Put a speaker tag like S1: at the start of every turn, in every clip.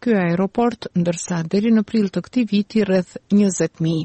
S1: ky aeroport, ndërsa deri në prill të këtij viti rreth 20.000.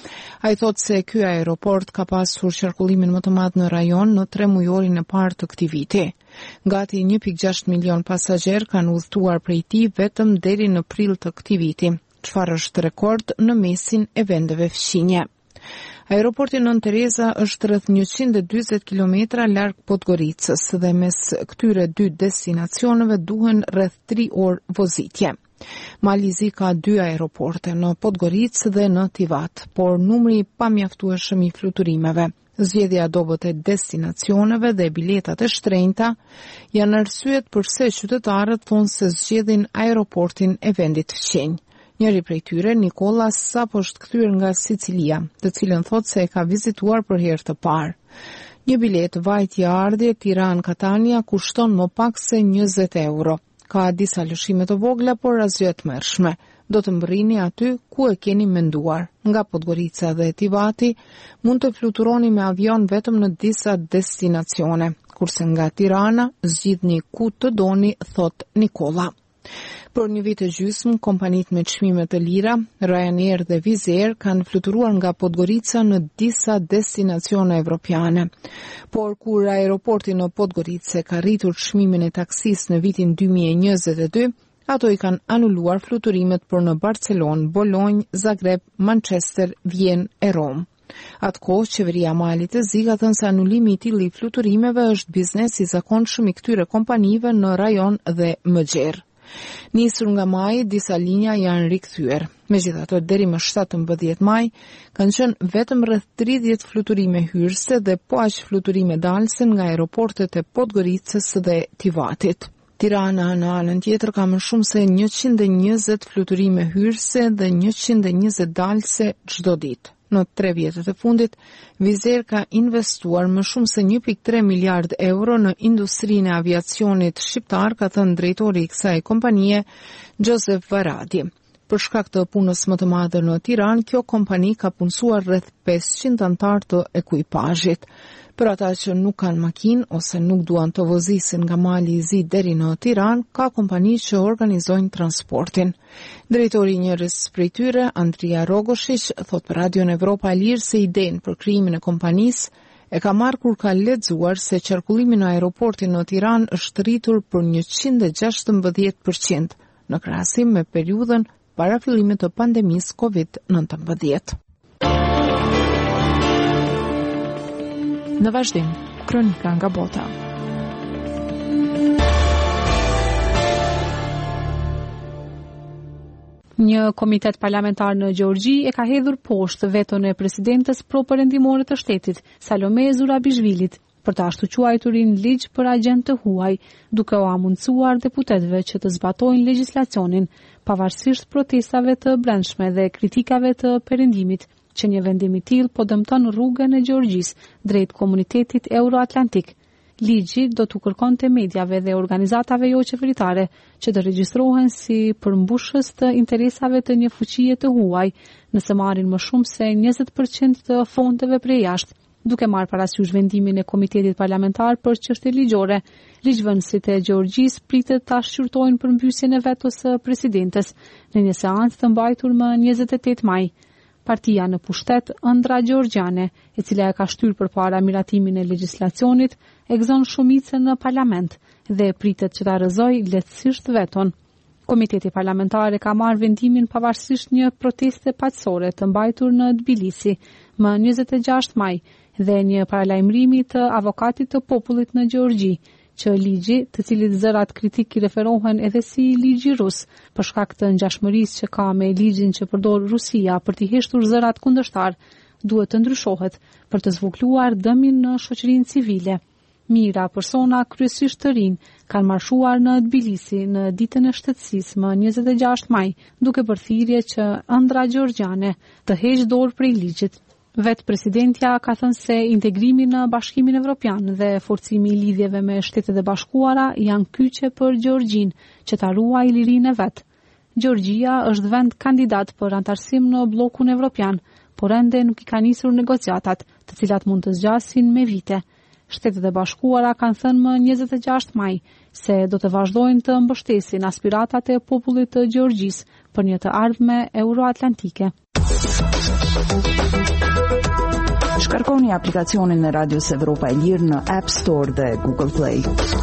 S1: Ai thotë se ky aeroport ka pasur qarkullimin më të madh në rajon në 3 mujorin e parë të këtij viti. Gati 1.6 milion pasagjerë kanë udhëtuar prej tij vetëm deri në prill të këtij viti, çfarë është rekord në mesin e vendeve fqinje. Aeroporti Nën Tereza është rreth 140 kilometra larg Podgoricës dhe mes këtyre dy destinacioneve duhen rreth 3 orë vozitje. Malizi ka 2 aeroporte, në Podgoricë dhe në Tivat, por numri pamjaftueshëm i fluturimeve, zgjedhja dobët e destinacioneve dhe biletat e shtrenjta janë arsyet pse qytetarët thonë se zgjedhin aeroportin e vendit fqinj. Njëri prej tyre, Nikolas, sapo është kthyer nga Sicilia, të cilën thotë se e ka vizituar për herë të parë. Një bilet vajtje-ardhje Tiranë-Catania kushton më pak se 20 euro. Ka disa lëshime të vogla, por asgjë të mërshme. Do të mbërrini aty ku e keni menduar. Nga Podgorica dhe Tivati mund të fluturoni me avion vetëm në disa destinacione, kurse nga Tirana zgjidhni ku të doni, thot Nikola. Për një vit e gjysmë, kompanitë me çmime të lira, Ryanair dhe Wizz Air, kanë fluturuar nga Podgorica në disa destinacione evropiane. Por kur aeroporti në Podgoricë ka rritur çmimin e taksisë në vitin 2022, ato i kanë anuluar fluturimet për në Barcelonë, Bolognë, Zagreb, Manchester, Vjenë e Rom. Atkohë, qeveria Malit e Zi ka thënë se anulimi i tillë i fluturimeve është biznes i zakonshëm i këtyre kompanive në rajon dhe më gjerë. Nisur nga maji, disa linja janë rikthyer. Megjithatë, deri më 17 maj kanë qenë vetëm rreth 30 fluturime hyrëse dhe po aq fluturime dalëse nga aeroportet e Podgoricës dhe Tivatit. Tirana në anën tjetër ka më shumë se 120 fluturime hyrëse dhe 120 dalëse çdo ditë. Në 3 vjetët e fundit, Wizz Air ka investuar më shumë se 1.3 miliard euro në industrinë e aviacionit shqiptar, ka thënë drejtori i kësaj kompanie, Joseph Varadi. Për shkak të punës më të madhe në Tiranë, kjo kompani ka punësuar rreth 500 anëtar të ekuipazhit. Për ata që nuk kanë makinë ose nuk duan të vozisin nga Mali i Zi deri në Tiranë, ka kompani që organizojnë transportin. Drejtori i njërës prej tyre, Andria Rogoshić, thot për Radion Evropa e Lirë se idenë për krijimin e kompanisë e ka marrë kur ka lexuar se qarkullimi në aeroportin në Tiranë është rritur për 116% në krahasim me periudhën para fillimit të pandemisë COVID-19. Në vazhdim, kronika nga bota. Një komitet parlamentar në Gjeorgji e ka hedhur poshtë veton e presidentes pro-perëndimore të shtetit, Salome Zurabishvilit, për të ashtu quajturin ligj për agent të huaj, duke u amundsuar deputetëve që të zbatojnë legjislacionin, pavarësisht protestave të brendshme dhe kritikave të perëndimit, që një vendim i tillë po dëmton rrugën e Gjeorgjisë drejt komunitetit euroatlantik. Ligji do t'u kërkonte mediave dhe organizatave jo qeveritare që të regjistrohen si përmbushës të interesave të një fuqie të huaj, nëse marrin më shumë se 20% të fondeve prej jashtë. Duke marrë parasysh vendimin e Komitetit Parlamentar për çështje ligjore, ligjvënësit e Gjeorgjisë pritet ta shqyrtojnë përmbysjen e vetos së presidentes në një seancë të mbajtur më 28 maj. Partia në pushtet, Ëndra Gjeorgjane, e cila e ka shtyr përpara miratimin e legjislacionit, e gëzon shumicën në parlament dhe pritet që ta rrëzojë lehtësisht veton. Komiteti parlamentar ka marrë vendimin pavarësisht një proteste paqësore të mbajtur në Tbilisi më 26 maj dhe një paralajmërimi të avokatit të popullit në Gjeorgji, që ligji, të cilit zërat kritik i referohen edhe si ligji rus, për shkak të ngjashmërisë që ka me ligjin që përdor Rusia për t'i heshtur zërat kundërshtar, duhet të ndryshohet për të zvogëluar dëmin në shoqërinë civile. Mira persona, kryesisht të rinj, kanë marshuar në Tbilisi në ditën e shtetësisë më 26 maj, duke bërë thirrje që Ëndra Gjeorgjane të heqë dorë prej ligjit. Vetë presidentja ka thënë se integrimi në Bashkimin Evropian dhe forcimi i lidhjeve me Shtetet e Bashkuara janë kyçe për Gjeorgjinë që ta ruajë lirinë e vet. Gjeorgjia është vend kandidat për antarësim në bllokun evropian, por ende nuk i ka nisur negociatat, të cilat mund të zgjasin me vite.
S2: Shtetet e Bashkuara kanë thënë më 26 maj se do të vazhdojnë të mbështesin aspiratat e popullit të Gjeorgjisë për një të ardhme euroatlantike.
S3: Shkarkoni aplikacionin e Radios Evropa e Lirë në App Store dhe Google Play.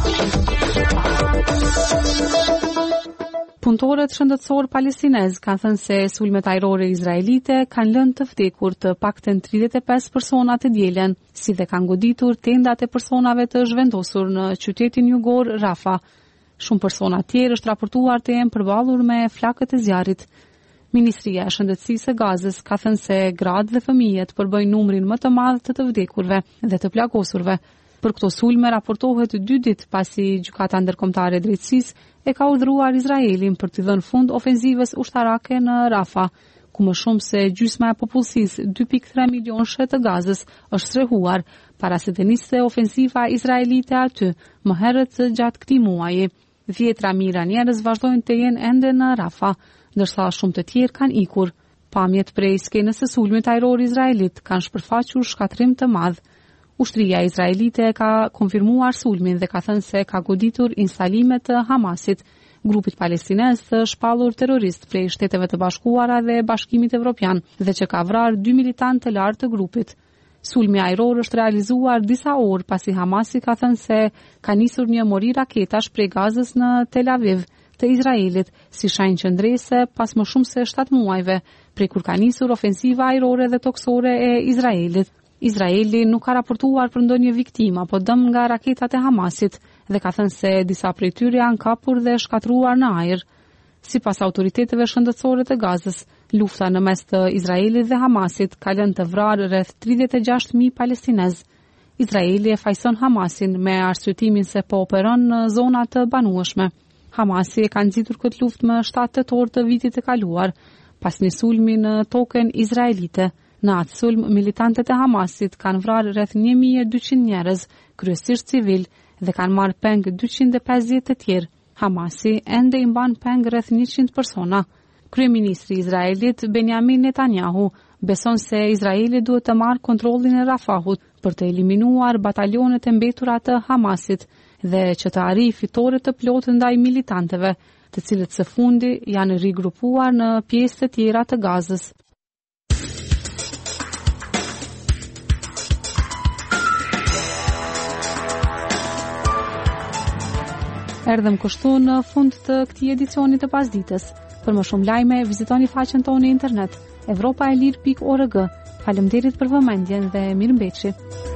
S2: Punëtorët shëndetësor palestinez kanë thënë se sulmet ajrore izraelite kanë lënë të vdekur të paktën 35 persona të dielën, si dhe kanë goditur tendat e personave të zhvendosur në qytetin jugor Rafa. Shumë persona tjerë është raportuar të jenë përballur me flakët e zjarrit. Ministria e Shëndetësisë së Gazës ka thënë se gratë dhe fëmijët përbëjnë numrin më të madh të vdekurve dhe të plagosurve. Për këto sulme raportohet 2 ditë pasi Gjykata Ndërkombëtare e Drejtësisë e ka urdhëruar Izraelin për të dhënë fund ofenzivës ushtarake në Rafa, ku më shumë se gjysma e popullsisë 2.3 milionë të Gazës është strehuar para se të nisë ofensiva izraelite aty më herët gjatë këtij muaji. 10 mijëra njerëz vazhdojnë të jenë ende në Rafa, ndërsa shumë të tjerë kanë ikur. Pamjet prej skenës së sulmit ajror izraelit kanë shpërfaqur shkatrim të madh. Ushtria izraelite ka konfirmuar sulmin dhe ka thënë se ka goditur instalimet të Hamasit, grupit palestinez të shpallur terrorist prej Shteteve të Bashkuara dhe Bashkimit Evropian, dhe që ka vrarë 2 militantë të lartë të grupit. Sulmi ajror është realizuar disa orë pasi Hamasi ka thënë se ka nisur një mori raketash prej Gazës në Tel Aviv të Izraelit si shenjë qendrese pas më shumë se 7 muajve, prej kur ka nisur ofensiva ajrore dhe toksore e Izraelit. Izraeli nuk ka raportuar për ndonjë viktim apo dëm nga raketat e Hamasit dhe ka thënë se disa prej tyre janë kapur dhe shkatruar në ajër. Sipas autoriteteve shëndetësore të Gazës, lufta në mes të Izraelit dhe Hamasit ka lënë të vrarë rreth 36.000 palestinez. Izraeli e fajson Hamasin me arsyetimin se po operon në zona të banueshme. Hamasi e ka nxitur këtë luftë më 7 tetor të vitit të kaluar, pas një sulmi në tokën izraelite. Në atë sulm, militantët e Hamasit kanë vrarë rreth 1200 njerëz, kryesisht civil, dhe kanë marrë peng 250 të tjerë. Hamasi ende i mban peng rreth 100 persona. Kryeministri i Izraelit Benjamin Netanyahu beson se Izraeli duhet të marrë kontrollin e Rafahut për të eliminuar batalionet e mbetura të Hamasit dhe që të arrijë fitore të plotë ndaj militantëve, të cilët së fundi janë rigrupuar në pjesë të tjera të Gazës. Erdhëm kështu në fund të këtij edicioni të pasdites. Për më shumë lajme, vizitoni faqen tonë në internet evropaelir.org. Faleminderit për vëmendjen dhe mirëmbëjtje.